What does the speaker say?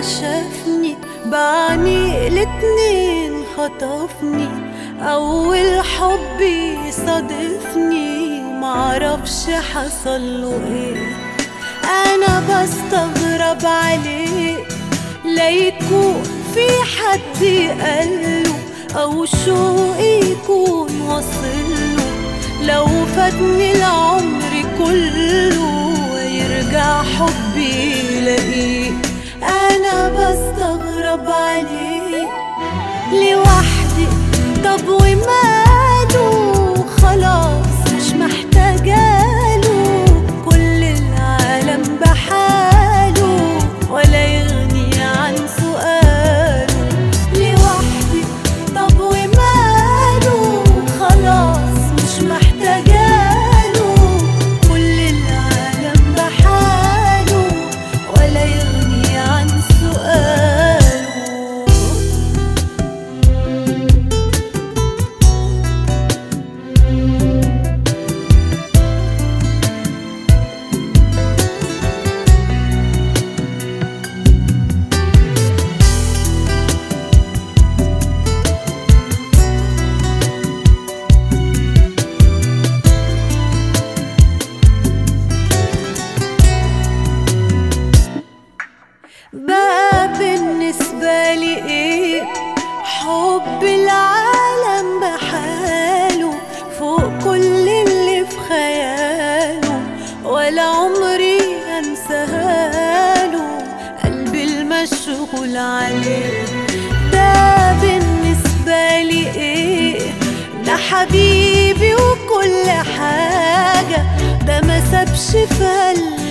شافني بعينيه الاتنين خطفني، أول حبي صادفني معرفش حصله ايه. أنا بستغرب عليه ليكون في حد قاله أو شوقي يكون وصله، لو فاتني العمر كله يرجع حبي يلاقيه. أنا بستغرب عليه لوحدي، طب وماله؟ خلاص مش محتاجاله، كل العالم بحاله ولا يغني عن سؤاله. لوحدي طب وماله؟ خلاص مش محتاجاله، كل العالم بحاله ولا يغني عن سؤاله. بقى بالنسبة لي ايه حب العالم بحاله، فوق كل اللي في خياله، ولا عمري انساهاله قلبي المشغول عليه. ده بالنسبة لي ايه، ده حبيبي وكل حاجة، ده ما سابش في قلبي